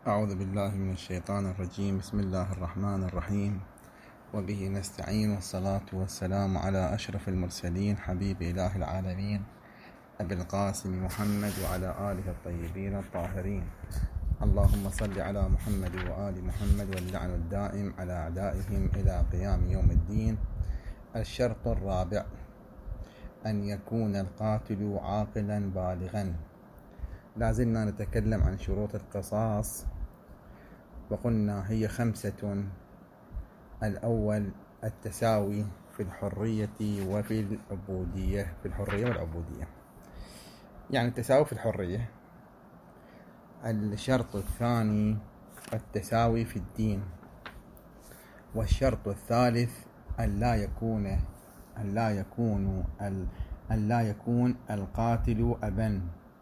أعوذ بالله من الشيطان الرجيم. بسم الله الرحمن الرحيم، وبه نستعين، والصلاة والسلام على أشرف المرسلين حبيب إله العالمين أبي القاسم محمد وعلى آله الطيبين الطاهرين. اللهم صل على محمد وآل محمد واللعن الدائم على أعدائهم إلى قيام يوم الدين. الشرط الرابع: أن يكون القاتل عاقلا بالغا. لازلنا نتكلم عن شروط القصاص، وقلنا هي 5. الأول التساوي في الحرية وفي العبودية، في الحرية والعبودية، يعني التساوي في الحرية. الشرط الثاني التساوي في الدين. والشرط الثالث أن لا يكون القاتل أبا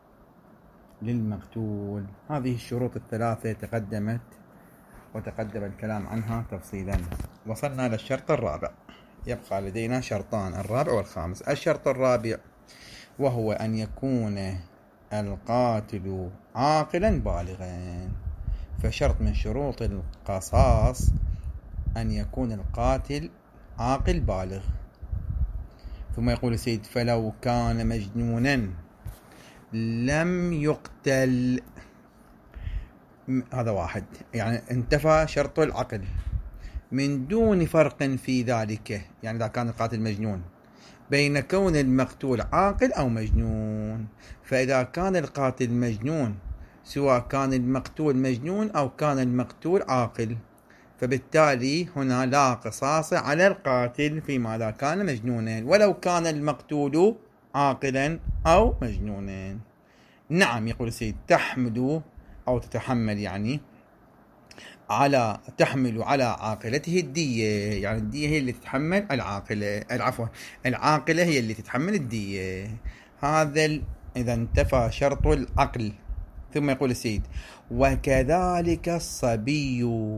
للمقتول. هذه الشروط الثلاثة تقدم الكلام عنها تفصيلا. وصلنا للشرط الرابع، يبقى لدينا شرطان، الرابع والخامس. الشرط الرابع وهو أن يكون القاتل عاقلا بالغا. فشرط من شروط القصاص أن يكون القاتل عاقل بالغ. ثم يقول السيد: فلو كان مجنونا لم يقتل. هذا واحد، يعني انتفى شرط العقل من دون فرق في ذلك. يعني إذا كان القاتل مجنون، بين كون المقتول عاقل أو مجنون. فإذا كان القاتل مجنون، سواء كان المقتول مجنون أو كان المقتول عاقل، فبالتالي هنا لا قصاص على القاتل فيما إذا كان مجنونا، ولو كان المقتول عاقلا أو مجنونا. نعم، يقول السيد: تحمل أو تتحمل، يعني تحمل على عاقلته الدية. يعني الدية هي اللي تتحمل العاقلة هي اللي تتحمل الدية. هذا إذا انتفى شرط العقل. ثم يقول السيد: وكذلك الصبي.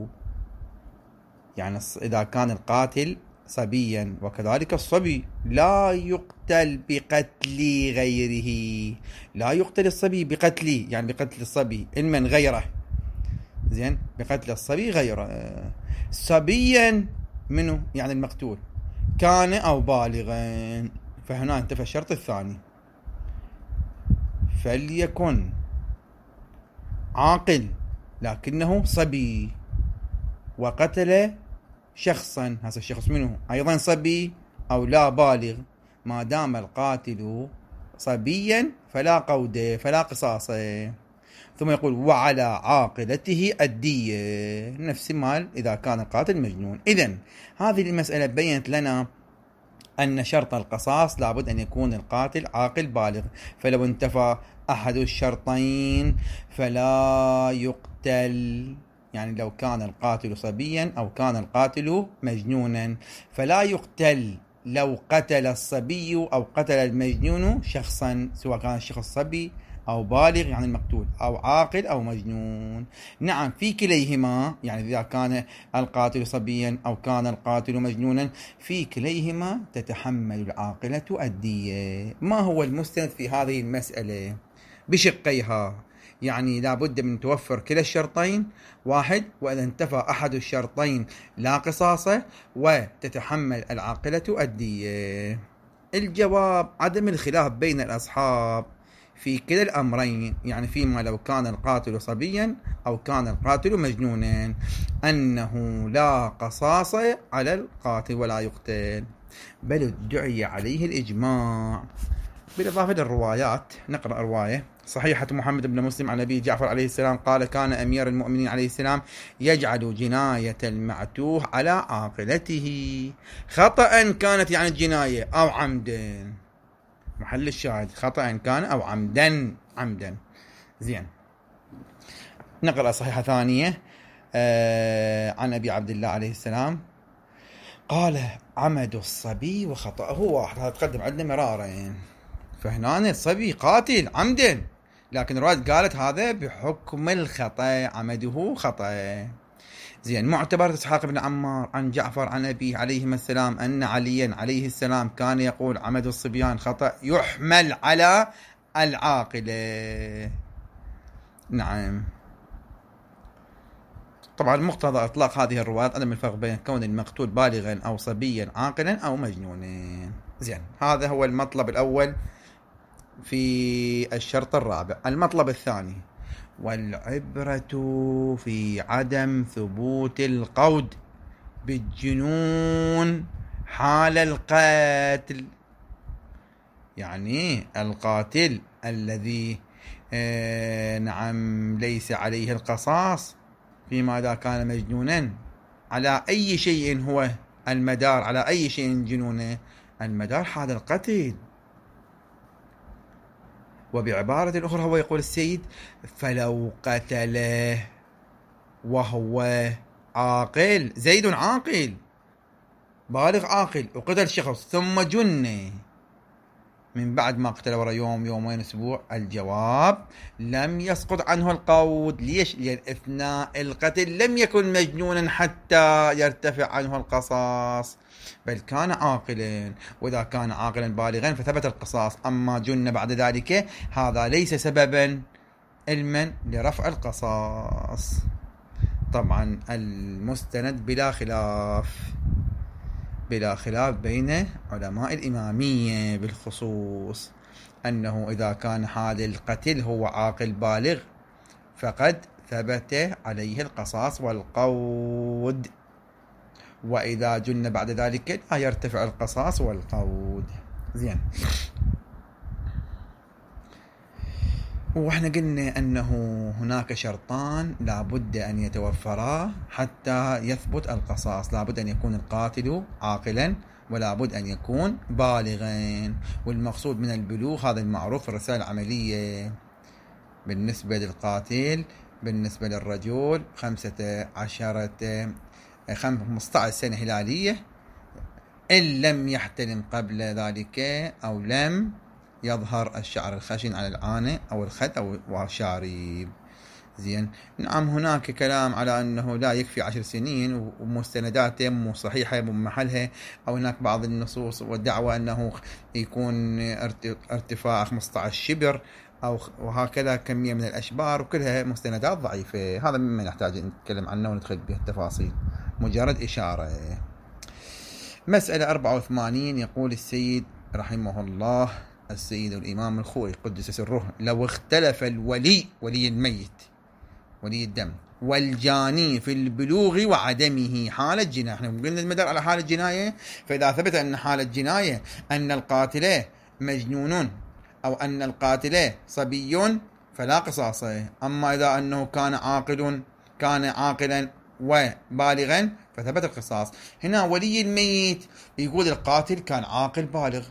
يعني إذا كان القاتل صبيا، وكذلك الصبي لا يقتل بقتل غيره. لا يقتل الصبي بقتله، يعني بقتل الصبي من غيره. زين، بقتل الصبي غيره. صبيا منه يعني المقتول كان أو بالغا. فهنا انتفى الشرط الثاني. فليكن عاقل لكنه صبي وقتل شخصا، هذا الشخص منه أيضا صبي أو لا بالغ. ما دام القاتل صبيا فلا قود، فلا قصاص. ثم يقول: وعلى عاقلته الدية، نفس مال إذا كان القاتل مجنون. إذن هذه المسألة بينت لنا أن شرط القصاص لابد أن يكون القاتل عاقل بالغ. فلو انتفى أحد الشرطين فلا يقتل. يعني لو كان القاتل صبيا أو كان القاتل مجنونا فلا يقتل لو قتل الصبي أو قتل المجنون شخصا، سواء كان الشخص صبي أو بالغ يعني المقتول، أو عاقل أو مجنون. نعم، في كليهما، يعني إذا كان القاتل صبيا أو كان القاتل مجنونا، في كليهما تتحمل العاقلة الدية. ما هو المستند في هذه المسألة بشقيها؟ يعني لابد من توفر كلا الشرطين. واحد: وإذا انتفى أحد الشرطين لا قصاص، وتتحمل العاقلة الدية. الجواب: عدم الخلاف بين الأصحاب في كلا الأمرين، يعني فيما لو كان القاتل صبيا أو كان القاتل مجنونا، أنه لا قصاص على القاتل ولا يقتل، بل ادعي عليه الإجماع. بالإضافة للروايات، نقرأ رواية صحيحة محمد بن مسلم عن أبي جعفر عليه السلام قال: كان أمير المؤمنين عليه السلام يجعل جناية المعتوه على عاقلته، خطأ كانت يعني الجناية أو عمدا. محل الشاهد خطأ كان أو عمدا. زين، نقرأ صحيحة ثانية عن أبي عبد الله عليه السلام قال: عمد الصبي وخطأه واحد. هذا تقدم عندنا مرارا. فهنا الصبي قاتل عمدا، لكن الرواية قالت هذا بحكم الخطأ، عمده خطأ. زين، معتبر إسحاق بن عمار عن جعفر عن أبيه عليهما السلام أن عليا عليه السلام كان يقول: عمد الصبيان خطأ يحمل على العاقلة. نعم. طبعا مقتضى إطلاق هذه الروايات عدم الفرق بين كون المقتول بالغا أو صبيا عاقلا أو مجنونا. زين، هذا هو المطلب الأول في الشرط الرابع. المطلب الثاني: والعبرة في عدم ثبوت القود بالجنون حال القتل. يعني القاتل الذي نعم ليس عليه القصاص فيما إذا كان مجنونا، على أي شيء هو المدار، على أي شيء جنونه المدار حال القتل. وبعبارة أخرى هو يقول السيد: فلو قتله وهو عاقل، زيد عاقل بالغ عاقل، وقتل شخص ثم جن من بعد ما قتل ورا يوم يومين أسبوع، الجواب: لم يسقط عنه القود. ليش؟ لأن أثناء القتل لم يكن مجنونا حتى يرتفع عنه القصاص، بل كان عاقلا، وإذا كان عاقلا بالغا فثبت القصاص. أما جن بعد ذلك هذا ليس سببا علما لرفع القصاص. طبعا المستند بلا خلاف بين علماء الإمامية بالخصوص، أنه إذا كان حال القتل هو عاقل بالغ فقد ثبت عليه القصاص والقود، وإذا جن بعد ذلك لا يرتفع القصاص والقود. زين، وإحنا قلنا أنه هناك شرطان لابد أن يتوفرا حتى يثبت القصاص: لابد أن يكون القاتل عاقلا، ولابد أن يكون بالغا. والمقصود من البلوغ هذا المعروف في الرسائل العملية بالنسبة للقاتل، بالنسبة للرجل 15 سنة هلالية إن لم يحتلم قبل ذلك أو لم يظهر الشعر الخشن على العانة أو الخد أو وشارب. زين، نعم هناك كلام على أنه لا يكفي 10 سنين ومستنداته مو صحيحة مو محلها، أو هناك بعض النصوص والدعوة أنه يكون ارتفاع 15 شبر أو وهكذا كمية من الأشبار، وكلها مستندات ضعيفة. هذا مما نحتاج نتكلم عنه وندخل به التفاصيل، مجرد إشارة. مسألة 84 يقول السيد رحمه الله السيد الإمام الخوئي قدس سره: لو اختلف الولي، ولي الميت ولي الدم، والجاني في البلوغ وعدمه حال الجناية. احنا قلنا المدار على حال الجناية، فإذا ثبت أن حال الجناية أن القاتل مجنون أو أن القاتل صبي فلا قصاص. أما إذا أنه كان عاقلا وبالغا فثبت القصاص. هنا ولي الميت يقول القاتل كان عاقل بالغ،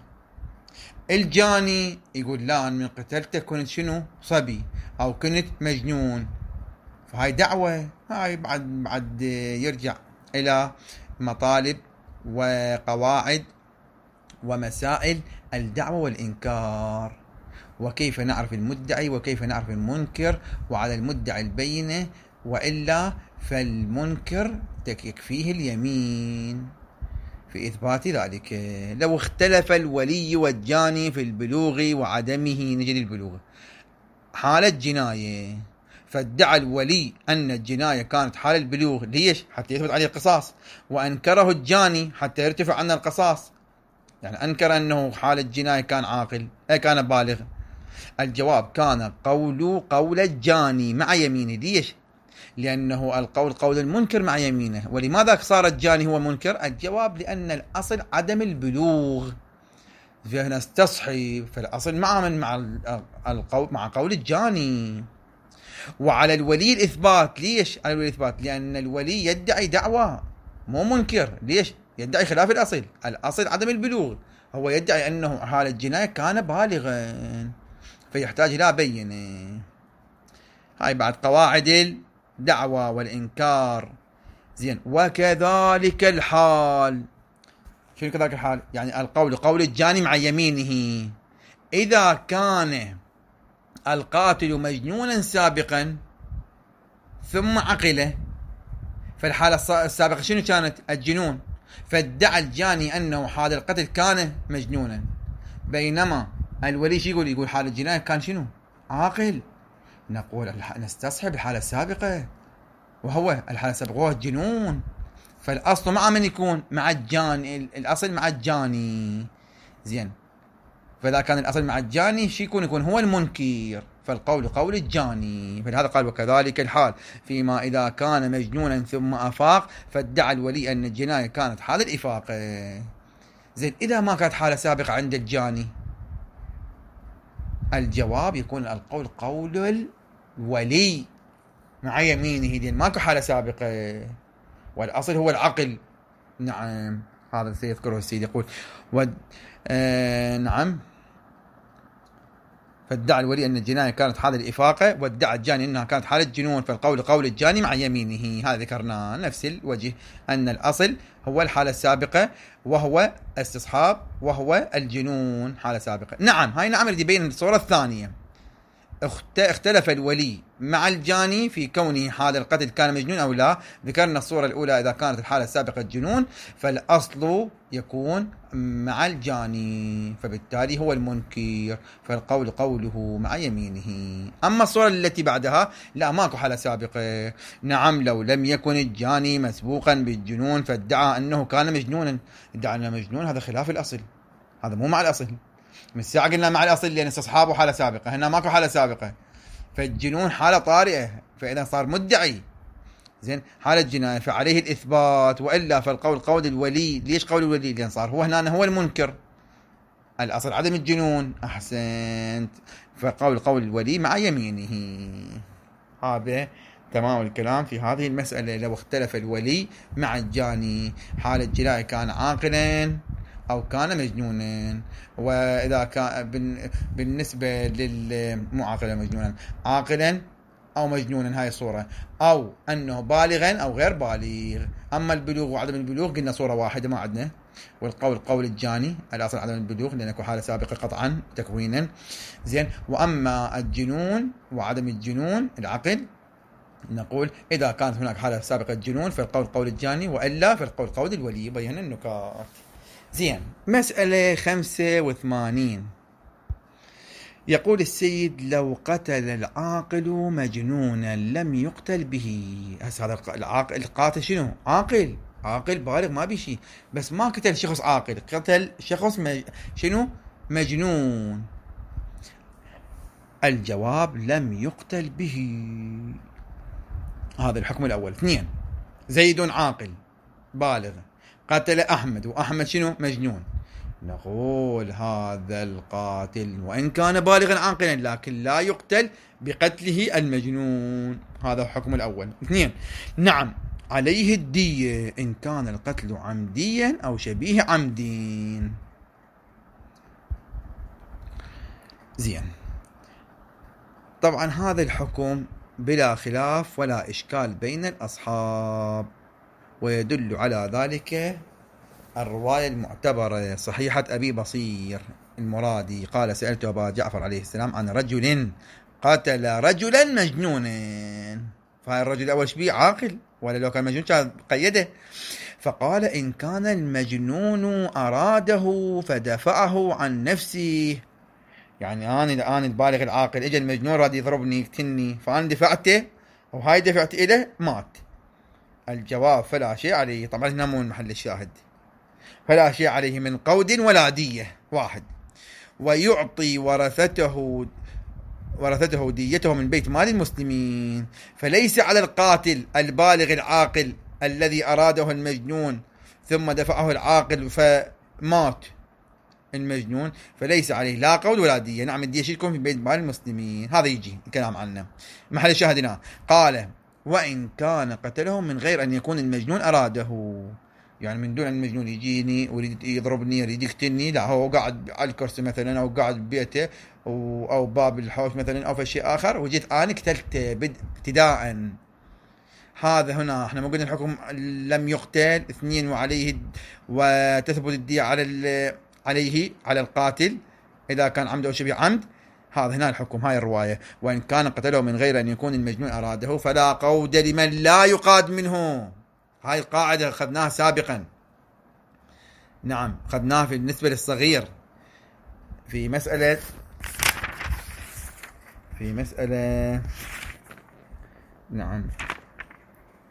الجاني يقول لا، أنا من قتلته كنت شنو صبي أو كنت مجنون. فهاي دعوة، هاي بعد يرجع إلى مطالب وقواعد ومسائل الدعوة والإنكار، وكيف نعرف المدعي وكيف نعرف المنكر، وعلى المدعي البينة، وإلا فالمنكر يكفيه اليمين في إثبات ذلك. لو اختلف الولي والجاني في البلوغ وعدمه، نجد البلوغ حالة جناية، فادعى الولي أن الجناية كانت حال البلوغ، ليش؟ حتى يثبت عليه القصاص، وأنكره الجاني حتى يرتفع عنه القصاص، يعني أنكر أنه حال الجناية كان عاقل كان بالغ. الجواب: كان قول الجاني مع يمينه. ليش؟ لأنه القول قول المنكر مع يمينه. ولماذا صار الجاني هو منكر؟ الجواب: لأن الأصل عدم البلوغ، فنستصحي فالأصل مع قول الجاني. وعلى الولي الإثبات. ليش على الولي الإثبات؟ لأن الولي يدعي دعوة مو منكر. ليش؟ يدعي خلاف الأصل عدم البلوغ، هو يدعي أنه حال الجناية كان بالغا، فيحتاج إلى بينة. هاي بعد قواعد الدعوة والإنكار. زين، وكذلك الحال. شنو كذلك الحال؟ يعني القول قول الجاني مع يمينه. إذا كان القاتل مجنونا سابقا ثم عقله، فالحالة السابقة شنو كانت؟ الجنون، فادعى الجاني أنه حال القتل كان مجنونا، بينما الولي شو يقول حال الجناية كان شنو؟ عاقل. نقول نستصحب الحالة السابقة، وهو الحالة السابقة وهو الجنون، فالأصل مع من يكون؟ مع الجاني، الأصل مع الجاني. زين، فإذا كان الأصل مع الجاني شي يكون هو المنكر، فالقول قول الجاني. فلهذا قال وكذلك الحال فيما إذا كان مجنونا ثم أفاق فادعى الولي أن الجناية كانت حال الإفاق. زين، إذا ما كانت حالة سابقة عند الجاني، الجواب يكون القول قول الولي مع يمينه، لأن ماكو حالة سابقة والأصل هو العقل. نعم، هذا سيذكره السيد يقول نعم، فادعى الولي أن الجناية كانت حال الإفاقة، وادعى الجاني أنها كانت حالة جنون، فالقول قول الجاني مع يمينه. هذا ذكرناه نفس الوجه، أن الأصل هو الحالة السابقة وهو استصحاب وهو الجنون حالة سابقة. نعم، هاي نعم اللي يبين الصورة الثانية. اختلف الولي مع الجاني في كونه حال القتل كان مجنون أو لا. ذكرنا الصورة الأولى إذا كانت الحالة السابقة الجنون فالأصل يكون مع الجاني، فبالتالي هو المنكر، فالقول قوله مع يمينه. أما الصورة التي بعدها لا، ماكو حالة سابقة. نعم، لو لم يكن الجاني مسبوقا بالجنون فادعى أنه كان مجنونا، ادعى أنه مجنون، هذا خلاف الأصل، هذا مو مع الأصل. من الساعة قلنا مع الأصل لأن استصحابه حالة سابقة، هنا ماكو حالة سابقة، فالجنون حالة طارئة، فإذا صار مدعي زين حالة جناية فعليه الإثبات، وإلا فالقول قول الولي. ليش قول الولي؟ لأن صار هو هنا هو المنكر، الأصل عدم الجنون. أحسنت، فقول قول الولي مع يمينه. هذا تمام الكلام في هذه المسألة. لو اختلف الولي مع الجاني حال الجناية كان عاقلا أو كان مجنونا، وإذا كان بالنسبة مو عاقلا مجنونا، عاقلا أو مجنونا هاي الصورة، أو أنه بالغا أو غير بالغ. أما البلوغ وعدم البلوغ قلنا صورة واحدة ما عندنا، والقول قول الجاني الأصل عدم البلوغ لأنه حالة سابقة قطعا تكوينا. زين، وأما الجنون وعدم الجنون العقل نقول إذا كانت هناك حالة سابقة جنون فالقول قول الجاني، وإلا فالقول قول الولي. بينا النكات. زين، مسألة 85 يقول السيد لو قتل العاقل مجنونا لم يقتل به. هذا العاقل القاتل شنو؟ عاقل بالغ ما بشي، بس ما قتل شخص عاقل، قتل شخص شنو؟ مجنون. الجواب لم يقتل به. هذا الحكم الأول. 2 زيد عاقل بالغ قتل أحمد، وأحمد شنو؟ مجنون. نقول هذا القاتل وإن كان بالغا عاقلا لكن لا يقتل بقتله المجنون. هذا الحكم الأول. 2 نعم، عليه الدية إن كان القتل عمديا أو شبيه عمدين. زين، طبعا هذا الحكم بلا خلاف ولا إشكال بين الأصحاب، ويدل على ذلك الرواية المعتبرة صحيحة أبي بصير المرادي قال سألت أبا جعفر عليه السلام عن رجل قتل رجلا مجنونا، فهذا الرجل أول شبيه عاقل، ولا لو كان مجنون كان قيده. فقال إن كان المجنون أراده فدفعه عن نفسه، يعني أنا البالغ العاقل إجا المجنون راد يضربني يقتلني فأنا دفعته وهاي دفعت إليه مات. الجواب فلا شيء عليه. طبعا هنا مو محل الشاهد. فلا شيء عليه من قود ولا دية. 1 ويعطي ورثته ديته من بيت مال المسلمين، فليس على القاتل البالغ العاقل الذي أراده المجنون ثم دفعه العاقل فمات المجنون، فليس عليه لا قود ولا دية. نعم، الدية شيء تكون في بيت مال المسلمين. هذا يجي الكلام عنه. محل الشاهدنا قال وإن كان قتله من غير أن يكون المجنون أراده، يعني من دون أن المجنون يجيني ويريد يضربني يريد يقتلني، لا هو قاعد على الكرسي مثلا أو قاعد ببيته أو باب الحوش مثلا أو في شيء آخر وجيت أنا قتلته ابتداء. هذا هنا احنا ما قلنا الحكم لم يقتل. 2 وعليه وتثبت الدية عليه على القاتل إذا كان عمد أو شبه عمد. هذا هنا الحكم. هاي الرواية وإن كان قتله من غير أن يكون المجنون أراده فلا قود لمن لا يقاد منه. هاي القاعدة أخذناها سابقا. نعم، أخذناها في بالنسبة للصغير في مسألة نعم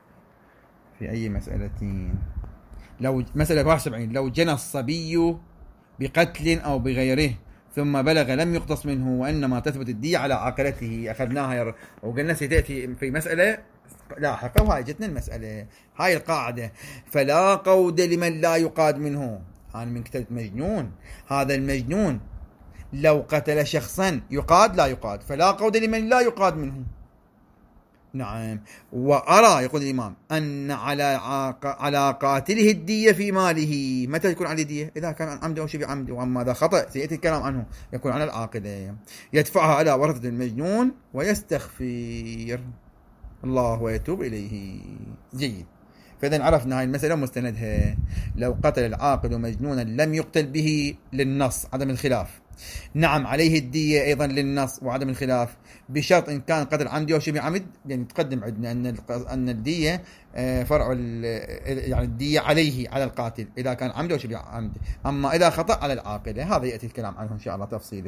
في أي مسألتين. لو مسألة 71، لو جنى الصبي بقتل أو بغيره ثم بلغ لم يقتص منه وإنما تثبت الدية على عاقلته، أخذناها وقلنا ستأتي في مسألة لاحقة، وهاي جتنا المسألة، هاي القاعدة. فلا قود لمن لا يقاد منه. أنا من كتبت مجنون، هذا المجنون لو قتل شخصا يقاد لا يقاد، فلا قود لمن لا يقاد منه. نعم. وأرى يقول الإمام أن على قاتله الدية في ماله. متى تكون عليه دية؟ إذا كان عمد أو شبه عمد، وأما إذا خطأ سيأتي الكلام عنه يكون على العاقلة. يدفعها على ورثة المجنون ويستغفر الله ويتوب إليه. جيد. فإذا عرفنا هاي المسألة مستندها. لو قتل العاقل مجنونا لم يقتل به للنص عدم الخلاف. نعم عليه الدية أيضا للنص وعدم الخلاف، بشرط إن كان قتل عمدي أو شبه عمد. يعني تقدم عندنا أن الدية فرع يعني الدية عليه على القاتل إذا كان عمدي أو شبه عمد، أما إذا خطأ على العاقلة. هذا يأتي الكلام عنه إن شاء الله تفصيله.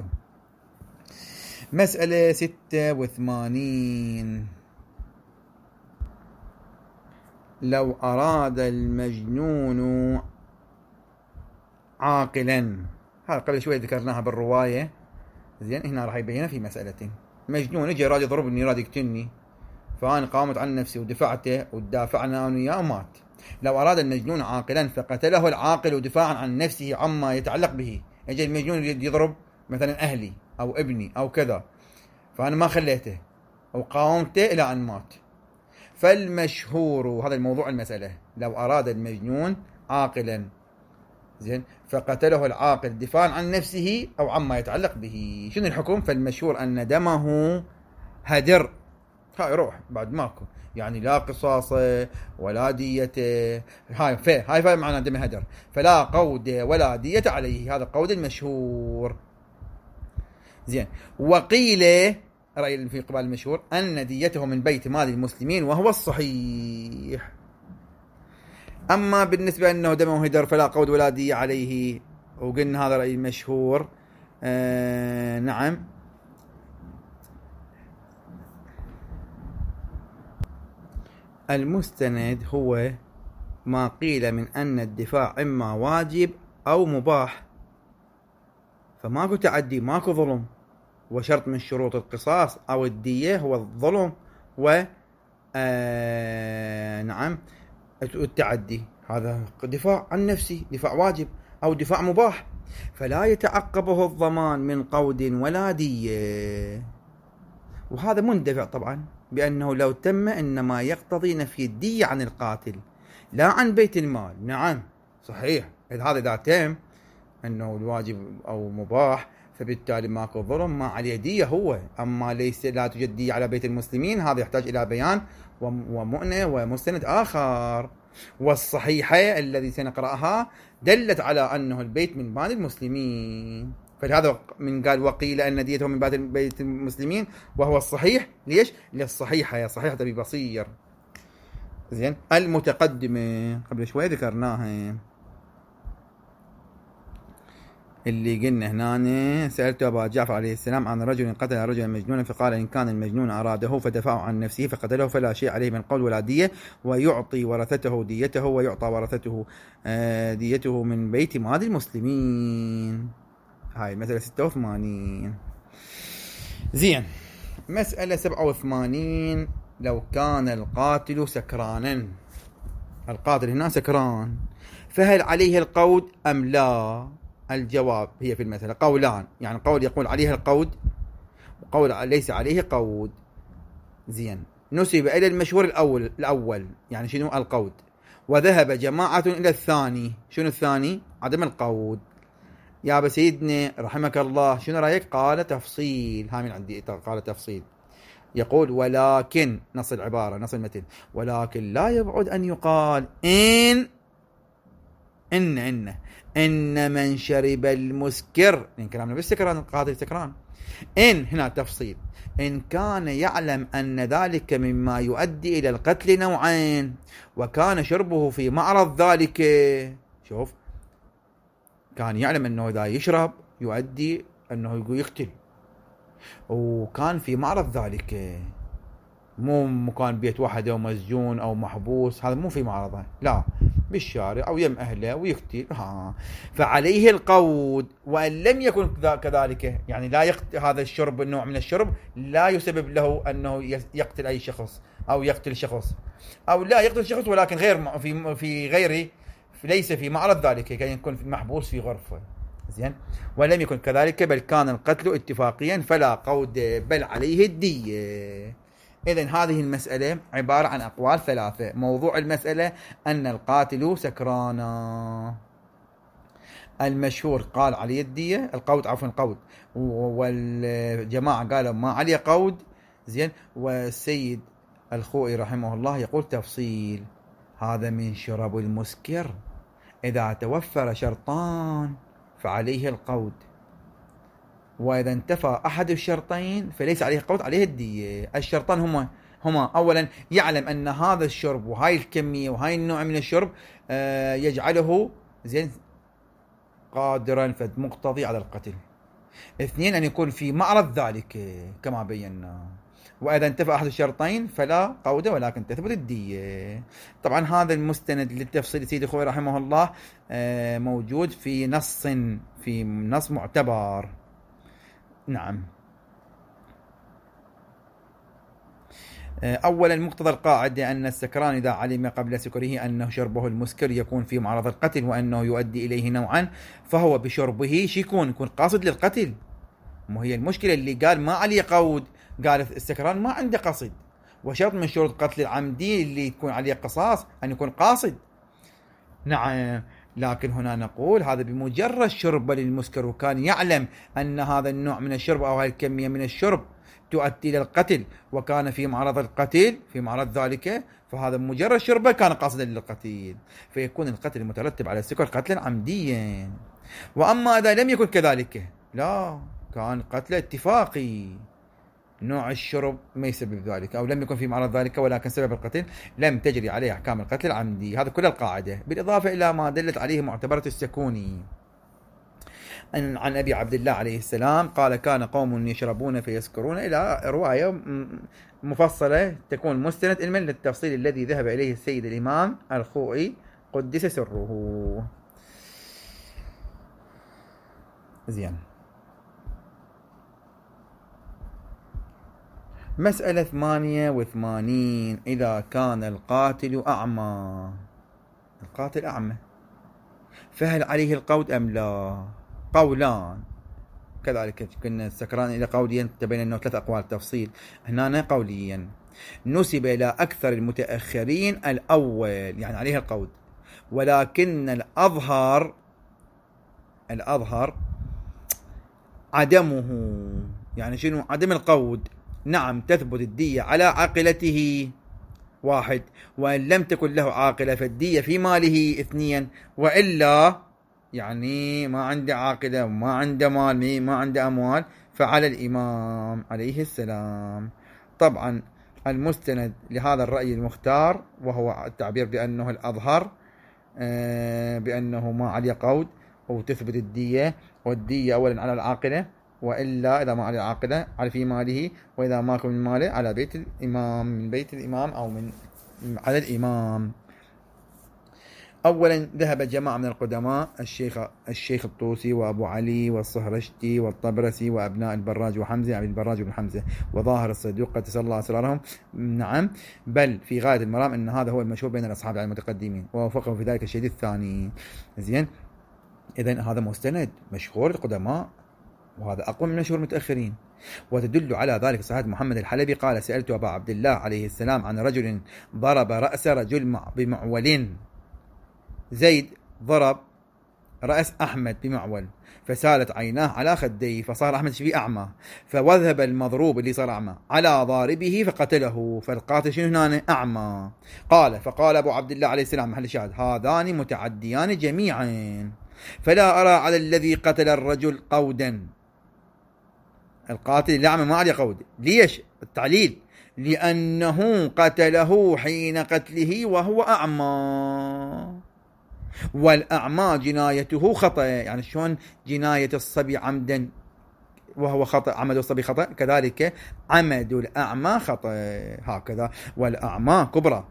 مسألة 86، لو أراد المجنون عاقلا. هذا قبل شوي ذكرناها بالرواية. زين هنا راح يبينها في مسألة. مجنون اجى راد يضربني راد يقتلني، فأنا قامت عن نفسي ودفعته ودافعنا أنا وياه ومات. لو أراد المجنون عاقلا فقتله العاقل دفاعا عن نفسه عما يتعلق به. اجى المجنون يضرب مثلا أهلي أو ابني أو كذا، فأنا ما خليته وقاومته إلى أن مات. فالمشهور هذا الموضوع المسألة، لو أراد المجنون عاقلا زين فقتله العاقل دفاعا عن نفسه أو عما يتعلق به، شنو الحكم؟ فالمشهور أن دمه هدر. هاي روح بعد ماكو، يعني لا قصاصه ولا ديته. هاي معنى دم هدر، فلا قود ولا دية عليه. هذا القول المشهور. زين. وقيل رأي في قبال المشهور أن ديته من بيت مال المسلمين، وهو الصحيح. أما بالنسبة أنه دمه هدر فلا قود ولا دية عليه، وقلنا هذا رأي المشهور. نعم. المستند هو ما قيل من أن الدفاع إما واجب أو مباح، فماكو تعدي ماكو ظلم، وشرط من شروط القصاص أو الدية هو الظلم و نعم التعدي. هذا دفاع عن نفسي، دفاع واجب أو دفاع مباح، فلا يتعقبه الضمان من قود ولا دية. وهذا مندفع طبعا بأنه لو تم إنما يقتضي نفي الدية عن القاتل لا عن بيت المال. نعم صحيح، هذا إذا تم أنه الواجب أو مباح فبالتالي ماكو ظلم، ما عليه دية هو. أما ليس لا توجد دية على بيت المسلمين، هذا يحتاج إلى بيان ومؤنة ومستند آخر. والصحيحة الذي سنقرأها دلت على أنه البيت من مال المسلمين، فلهذا من قال وقيل أن ديته من بيت المسلمين وهو الصحيح. ليش؟ للصحيحة، يا صحيحة أبي بصير. زين. المتقدمة قبل شوي ذكرناها، اللي قلنا هنا سألت أبا جعفر عليه السلام عن رجل قتل رجلا مجنونا، فقال إن كان المجنون أراده فدفعه عن نفسه فقتله فلا شيء عليه من قول ولا دية، ويعطي ورثته ديته، ويعطى ورثته ديته من بيت مال المسلمين. هاي مسألة 86. زين. مسألة 87، لو كان القاتل سكرانا. القاتل هنا سكران، فهل عليه القود أم لا؟ الجواب هي في المسألة قولان، يعني قول يقول عليه القود وقول ليس عليه قود. زين. نسب إلى المشهور الأول يعني شنو القود، وذهب جماعة إلى الثاني. شنو الثاني؟ عدم القود. يا أبا سيدنا رحمك الله شنو رأيك؟ قال تفصيل. ها من عندي قال تفصيل. يقول ولكن نص العبارة نص المتن، ولكن لا يبعد أن يقال إن من شرب المسكر، إن كلامنا بالسكران القاتل سكران، إن هنا تفصيل، إن كان يعلم أن ذلك مما يؤدي إلى القتل نوعين، وكان شربه في معرض ذلك. شوف، كان يعلم أنه إذا يشرب يؤدي أنه يقتل، وكان في معرض ذلك. مو مكان بيت وحده ومسجون أو محبوس، هذا مو في معارضة، لا، بالشارع أو يم أهله ويقتل. فعليه القود، وأن لم يكن كذلك، يعني لا هذا الشرب، النوع من الشرب لا يسبب له أنه يقتل أي شخص أو يقتل شخص، أو لا يقتل شخص ولكن غير في غير ليس في معرض ذلك، كان يكون محبوس في غرفة. زين. ولم يكن كذلك بل كان القتل اتفاقيا فلا قود بل عليه الدية. إذن هذه المسألة عبارة عن أقوال ثلاثة. موضوع المسألة أن القاتل سكرانا، المشهور قال عليه الدية، القود عفوا القود، والجماعة قالوا ما عليه قود. زين. والسيد الخوئي رحمه الله يقول تفصيل، هذا من شرب المسكر، إذا توفر شرطان فعليه القود، وإذا انتفى أحد الشرطين فليس عليه قود، عليه الدية. الشرطان هما أولا يعلم أن هذا الشرب وهاي الكمية وهاي النوع من الشرب يجعله زين قادرا فمقتضي على القتل. اثنين، أن يكون في معرض ذلك كما بينا. وإذا انتفى أحد الشرطين فلا قود ولكن تثبت الدية. طبعا هذا المستند للتفصيل سيدي الخوئي رحمه الله موجود في نص معتبر. نعم. أولا، مقتضى القاعدة أن السكران إذا علم قبل سكره أنه شربه المسكر يكون في معرض القتل وأنه يؤدي إليه نوعا، فهو بشربه يكون قاصد للقتل. مو هي المشكلة اللي قال ما عليه قود، قال السكران ما عنده قصد، وشرط من شروط قتل العمدي اللي يكون عليه قصاص أن يكون قاصد. نعم. لكن هنا نقول هذا بمجرد شربه للمسكر وكان يعلم أن هذا النوع من الشرب أو هذه الكمية من الشرب تؤدي إلى القتل وكان في معرض القتل، في معرض ذلك، فهذا مجرد شربه كان قاصدا للقتل، فيكون القتل المترتب على السكر قتلا عمديا. وأما إذا لم يكن كذلك، لا، كان قتل اتفاقي، نوع الشرب ما يسبب ذلك، أو لم يكن في معرض ذلك ولكن سبب القتل، لم تجري عليه أحكام القتل العمدي. هذا كل القاعدة، بالإضافة إلى ما دلت عليه معتبرة السكوني عن أبي عبد الله عليه السلام قال كان قوم يشربون فيسكرون، إلى رواية مفصلة تكون مستند علما للتفصيل الذي ذهب إليه السيد الإمام الخوئي قدس سره. زين. مسألة 88، إذا كان القاتل أعمى، القاتل أعمى، فهل عليه القود أم لا؟ قولان. كذلك كنا السكران إلى قوليا، تبين أنه 3 أقوال تفصيل، هنا قوليا. نسب إلى أكثر المتأخرين الأول، يعني عليه القود، ولكن الأظهر عدمه. يعني شنو عدم القود؟ نعم، تثبت الدية على عاقلته 1، وإن لم تكن له عاقلة فالدية في ماله 2، وإلا يعني ما عنده عاقلة وما عنده مال، ما عنده أموال، فعلى الإمام عليه السلام. طبعا المستند لهذا الرأي المختار وهو التعبير بأنه الأظهر، بأنه ما عليه قود وتثبت الدية، والدية أولا على العاقلة، وإلا إذا ما على العاقلة على في ماله، وإذا ما كان من ماله على بيت الإمام، من بيت الإمام أو من على الإمام. أولا ذهب جماعة من القدماء، الشيخ الطوسي وأبو علي والصهرشتي والطبرسي وأبناء البراج وحمزة، أبي البراج بن حمزة وظاهر الصدوق قدس الله أسرارهم، نعم، بل في غاية المرام أن هذا هو المشهور بين الأصحاب المتقدمين، ووافقه في ذلك الشهيد الثاني. زين. إذن هذا مستند مشهور القدماء، وهذا أقوى من مشهور المتأخرين. وتدل على ذلك صحيح محمد الحلبي قال سألت أبا عبد الله عليه السلام عن رجل ضرب رأس رجل بمعول. زيد ضرب رأس أحمد بمعول فسالت عيناه على خديه فصار أحمد شبيه أعمى، فوذهب المضروب اللي صار أعمى على ضاربه فقتله، فالقاتل شنو هنا؟ أعمى. فقال أبو عبد الله عليه السلام محل الشاهد هذان متعديان جميعا، فلا أرى على الذي قتل الرجل قودا. القاتل الأعمى ما عليه قود. ليش؟ التعليل لأنه قتله حين قتله وهو أعمى، والأعمى جنايته خطأ. يعني شلون جناية الصبي عمدا وهو خطأ، عمد الصبي خطأ، كذلك عمد الأعمى خطأ هكذا. والأعمى كبرى،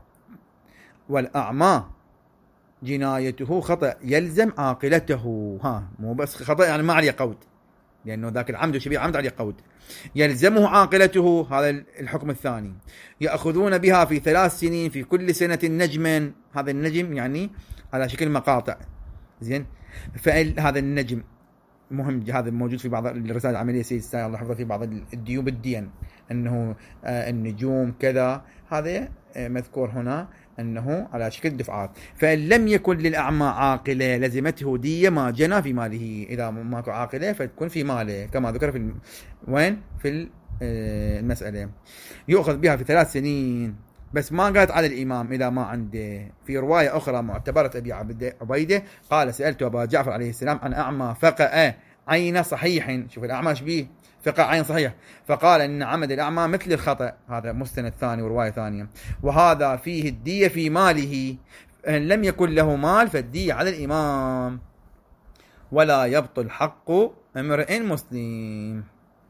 والأعمى جنايته خطأ يلزم عاقلته. مو بس خطأ يعني ما عليه قود، لأنه ذاك العمد وشبيه عمد عليه قود. يلزمه عاقلته، هذا الحكم الثاني. يأخذون بها في 3 سنين في كل سنة نجما، هذا النجم يعني على شكل مقاطع. زين، فهذا النجم مهم، هذا موجود في بعض الرسائل العملية سيد السائل الله حفظه، في بعض الديوب الدين أنه النجوم كذا، هذا مذكور هنا أنه على شكل دفعات. فإن لم يكن للأعمى عاقلة لزمته دية ما جنى في ماله. إذا ماكو عاقلة فتكون في ماله كما ذكر في وين في المسألة. يؤخذ بها في 3 سنين، بس ما قالت على الإمام إذا ما عنده. في رواية أخرى معتبرة أبي عبيدة قال سألت أبا جعفر عليه السلام عن أعمى فقأ عين صحيح. شوف الأعمى شبيه فقع عين صحيح، فقال إن عمد الأعمى مثل الخطأ. هذا مستند ثاني ورواية ثانية. وهذا فيه الدية في ماله، إن لم يكن له مال فالدية على الإمام، ولا يبطل حق امرئ مسلم.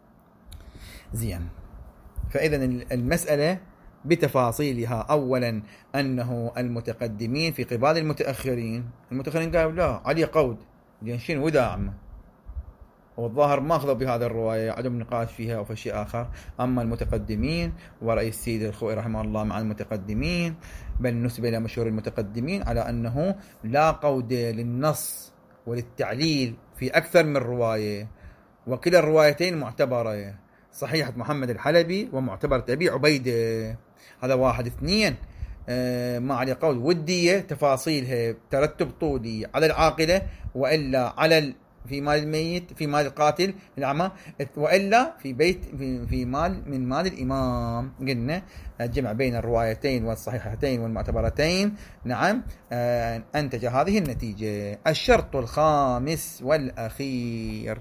زين، فإذا المسألة بتفاصيلها. أولا أنه المتقدمين في قبال المتأخرين قالوا لا علي قود جنشين وداعم، والظاهر ما أخذوا بهذا الرواية، عدم نقاش فيها أو في شيء آخر. أما المتقدمين ورأي السيد الخوئي رحمه الله مع المتقدمين، بل نسب إلى مشهور المتقدمين على أنه لا قود للنص وللتعليل في أكثر من رواية، وكلا الروايتين معتبرة، صحيحة محمد الحلبي ومعتبرة أبي عبيدة. هذا 1. 2 ما عليه قول ودية تفاصيلها ترتب طولي على العاقلة، وإلا على في مال الميت، في مال القاتل الأعمى، وإلا في بيت في مال من مال الإمام. قلنا الجمع بين الروايتين والصحيحتين والمعتبرتين نعم أنتج هذه النتيجة. الشرط الخامس والأخير،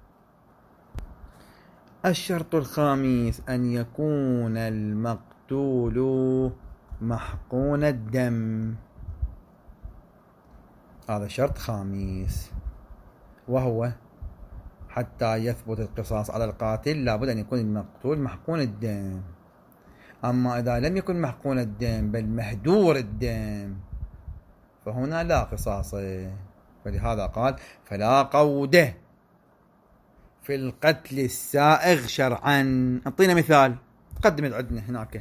الشرط الخامس أن يكون المقتول محقون الدم. هذا شرط خامس، وهو حتى يثبت القصاص على القاتل لابد أن يكون المقتول محقون الدم. أما إذا لم يكن محقون الدم بل مهدور الدم فهنا لا قصاص. فلهذا قال فلا قوده في القتل السائغ شرعا. أعطينا مثال. قدم عندنا هناك،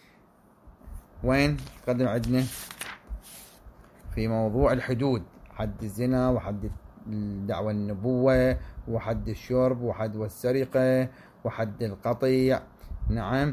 وين قدم عندنا في موضوع الحدود، حد الزنا وحد الدعوة النبوة وحد الشرب وحد والسرقة وحد القطيع. نعم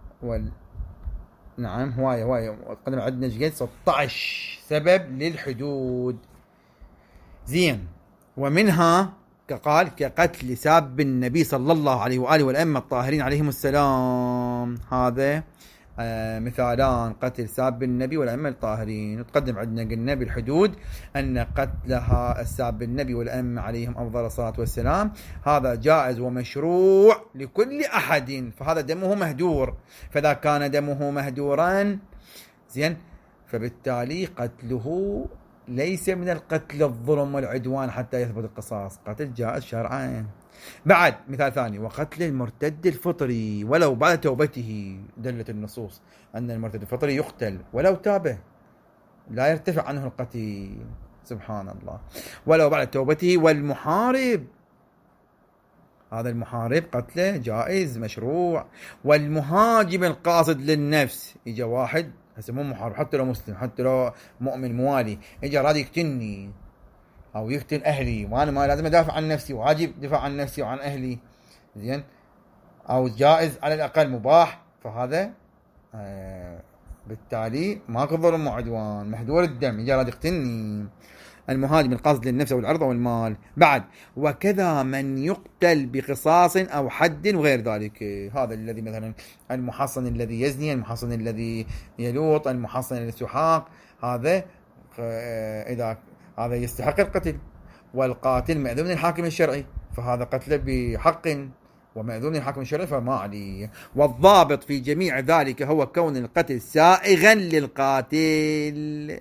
نعم هواية قدم عندنا جيد 16 سبب للحدود. زين، ومنها كقال كقتل ساب النبي صلى الله عليه وآله والأئمة الطاهرين عليهم السلام. هذا مثالان، قتل ساب النبي والأئمة الطاهرين. تقدم عندنا قلنا بالحدود أن قتلها الساب النبي والأئمة عليهم أفضل الصلاة والسلام هذا جائز ومشروع لكل أحد، فهذا دمه مهدور. فإذا كان دمه مهدورا زين فبالتالي قتله ليس من القتل الظلم والعدوان حتى يثبت القصاص، قتل جائز شرعا. بعد مثال ثاني، وقتل المرتد الفطري ولو بعد توبته. دلت النصوص أن المرتد الفطري يقتل ولو تابه، لا يرتفع عنه القتل، سبحان الله، ولو بعد توبته. والمحارب، هذا المحارب قتله جائز مشروع. والمهاجم القاصد للنفس، يجي واحد هسه مو محارب حتى لو مسلم حتى لو مؤمن موالي، اجى راد يقتلني او يقتل اهلي وانا ما لازم ادافع عن نفسي، واجب دفاع عن نفسي وعن اهلي، زين، او جائز على الاقل مباح، فهذا بالتالي ماكو ظلم وعدوان، محذور الدم، اجى راد يقتلني. المهاجم القاصد للنفس او العرض او المال. بعد وكذا من يقتل بقصاص او حد وغير ذلك، هذا الذي مثلا المحصن الذي يزني، المحصن الذي يلوط، المحصن الذي يسحاق، هذا اذا هذا يستحق القتل. والقاتل مأذون الحاكم الشرعي فهذا قتله بحق، ومأذون الحاكم الشرعي فما عليه. والضابط في جميع ذلك هو كون القتل سائغا للقاتل.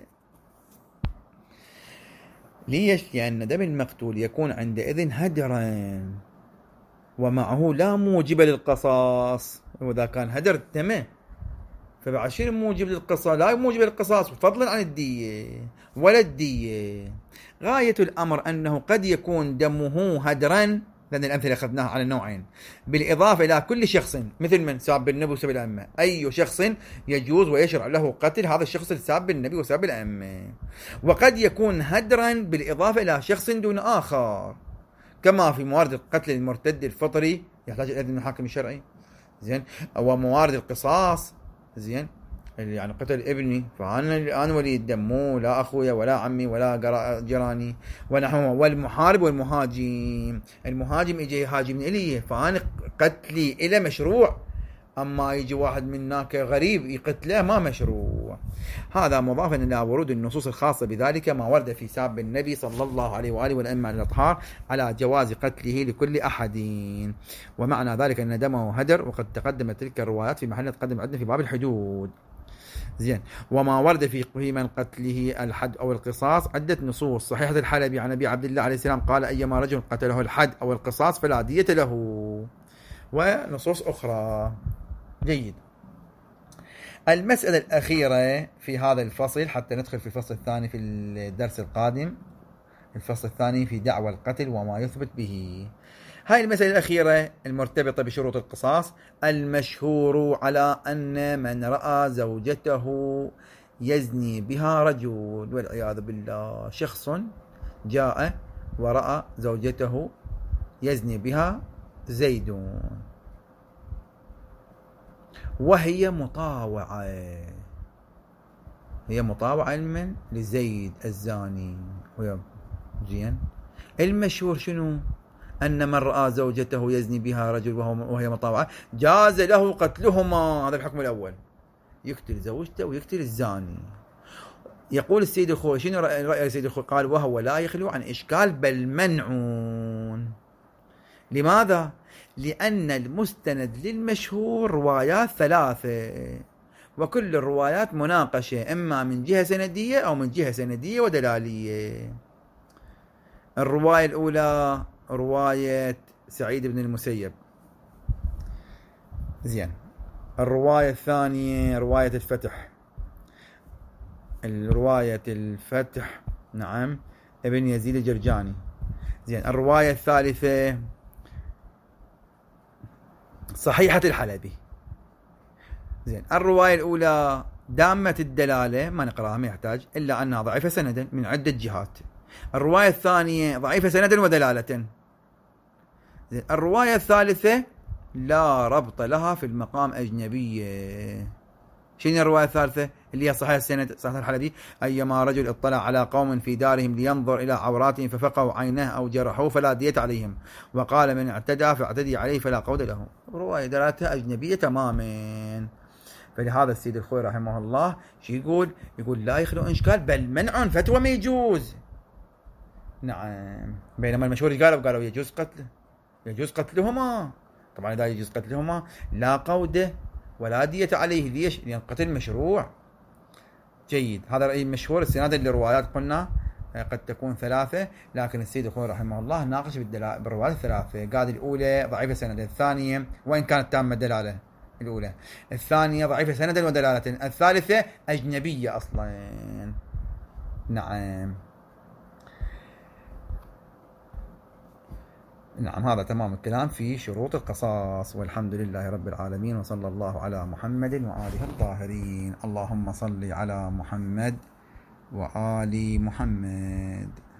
ليش؟ لأن دم المقتول يكون عندئذ هدرا، ومعه لا موجب للقصاص، وإذا كان هدر الدم فبعد شنو موجب للقصاص؟ لا موجب للقصاص فضلا عن الدية ولا الدية. غاية الأمر أنه قد يكون دمه هدرا، لأن الأمثلة أخذناها على النوعين، بالإضافة إلى كل شخص، مثل من ساب النبي وساب الأئمة، أي شخص يجوز ويشرع له قتل هذا الشخص الساب النبي وساب الأئمة. وقد يكون هدرا بالإضافة إلى شخص دون آخر، كما في موارد القتل المرتد الفطري يحتاج إلى إذن من الحاكم الشرعي، زين، أو موارد القصاص، زين، اللي يعني قتل ابني فأنا ولي الدم، مو لا أخويا ولا عمي ولا جيراني ونحو، والمحارب والمهاجم، المهاجم يجي يهاجمني إلي فأنا قتلي إلى مشروع، أما يجي واحد من هناك غريب يقتله ما مشروع. هذا مضافا إلى ورود النصوص الخاصة بذلك ما ورد في ساب النبي صلى الله عليه وآله والأئمة الأطهار على جواز قتله لكل أحد، ومعنى ذلك أن دمه هدر، وقد تقدمت تلك الروايات في محل تقدم عندنا في باب الحدود، زين. وما ورد في من قتله الحد أو القصاص عدة نصوص صحيحة الحلبي عن أبي عبد الله عليه السلام قال: أيما رجل قتله الحد أو القصاص فلا دية له، ونصوص أخرى. جيد. المسألة الأخيرة في هذا الفصل حتى ندخل في الفصل الثاني في الدرس القادم، الفصل الثاني في دعوى القتل وما يثبت به. هاي المسألة الأخيرة المرتبطة بشروط القصاص. المشهور على أن من رأى زوجته يزني بها رجل، والعياذ بالله، شخص جاء ورأى زوجته يزني بها زيد وهي مطاوعة، هي مطاوعة من لزيد الزاني، زين. المشهور شنو؟ أن من رأى زوجته يزني بها رجل وهي مطاوعة جاز له قتلهما، هذا الحكم الأول، يقتل زوجته ويقتل الزاني. يقول السيد الخوئي، شنو رأي السيد الخوئي؟ قال: وهو لا يخلو عن إشكال بل منعون. لماذا؟ لأن المستند للمشهور روايات ثلاثة، وكل الروايات مناقشة، إما من جهة سندية أو من جهة سندية ودلالية. الرواية الأولى رواية سعيد بن المسيب، زين. الرواية الثانية رواية الفتح، الرواية الفتح، نعم، ابن يزيد الجرجاني، زين. الرواية الثالثة صحيحة الحلبي، زين. الرواية الأولى دامة الدلالة، ما نقراها ما يحتاج، إلا أنها ضعيفة سندا من عدة جهات. الرواية الثانية ضعيفة سندا ودلالة، زين. الرواية الثالثة لا ربط لها في المقام أجنبية. شنو الرواية الثالثة اللي هي صحيح السند صحيح الحلبي؟ أيما رجل اطلع على قوم في دارهم لينظر إلى عوراتهم ففقوا عينه أو جرحوه فلا دية عليهم، وقال من اعتدى فاعتدي عليه فلا قود له. رواية دلالتها أجنبية تماما. فلهذا السيد الخوئي رحمه الله شو يقول؟ يقول لا يخلو إشكال بل منع، فتوى ما يجوز، نعم. بينما المشهور قالوا يجوز قتله، يجوز قتلهما. طبعا إذا يجوز قتلهما لا قوده ولا دية عليه. ليش؟ لأن قتل مشروع. جيد. هذا رأي مشهور استنادا للروايات، قلنا قد تكون ثلاثة، لكن السيد الخوئي رحمه الله ناقش بالروايات الثلاثة. قال الأولى ضعيفة سندا، الثانية وإن كانت تامة دلالة الأولى، الثانية ضعيفة سندا ودلالة، الثالثة أجنبية أصلا، نعم. نعم، هذا تمام الكلام في شروط القصاص. والحمد لله رب العالمين، وصلى الله على محمد وآله الطاهرين. اللهم صل على محمد وآل محمد.